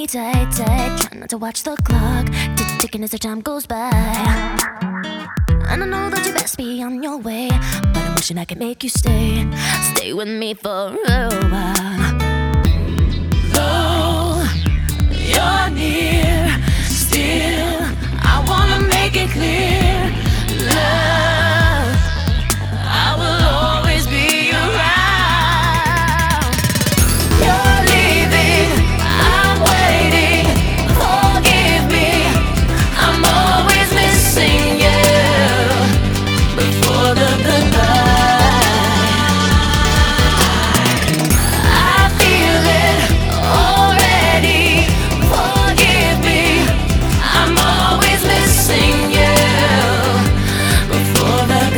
tight, tight. Try not to watch the clock ticking as the time goes by. And I know that you best be on your way, but I'm wishing I could make you stay. Stay with me for a while. Though you're near, still I wanna make it clear. Love, I will always be around. You're leaving, I'm waiting. Forgive me, I'm always missing you before the goodbye. I feel it already. Forgive me, I'm always missing you before the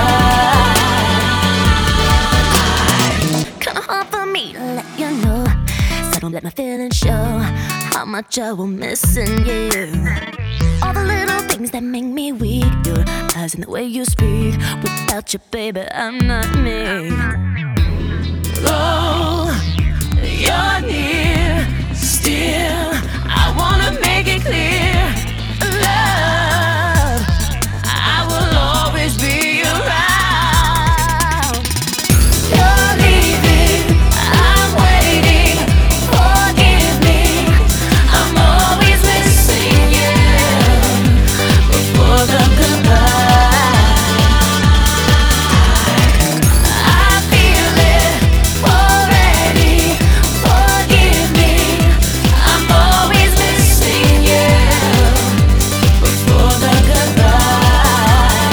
goodbye. Kinda hard for me to let you know, so don't let my feelings show how much I will missing you. All the little things that make me weak, your eyes and the way you speak. Without you, baby, I'm not me. Oh, you're near, still I wanna make it clear. Love, I will always be around. You're leaving, I'm waiting. Forgive me, I'm always missing you before the goodbye. I feel it already. Forgive me, I'm always missing you before the goodbye.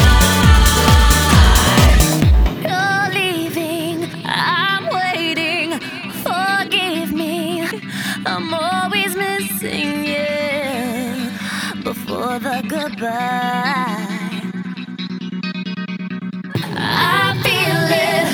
You're leaving, I'm waiting. Forgive me, I'm always missing you before the goodbye. I feel it